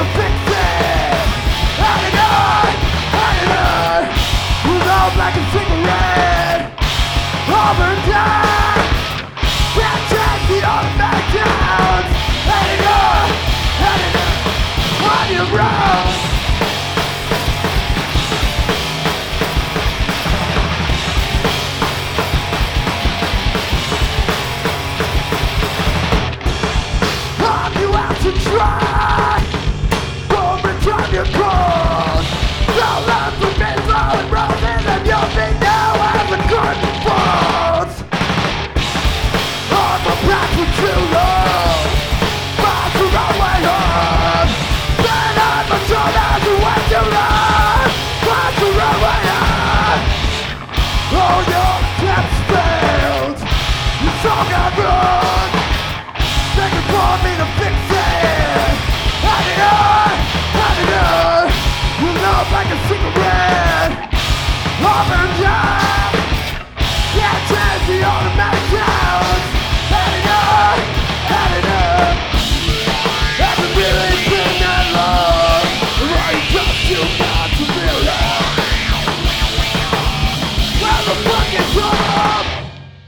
to fix it. And on, with all black and cigarette, over time, can't change the automatic downs. And on your road. To try, every time you call, don't let the misery and roses and you'll be now as the curtain falls. On the path for too long, find your own way home. Then I'm the truth as you wait too long, find your own way home. All your steps failed, your song got run. They can call me to fix it. Like a cigarette, over time, can't change the automatic sounds. Had enough. Hasn't really been that long. Right, just you not to feel it. Where the fuck is your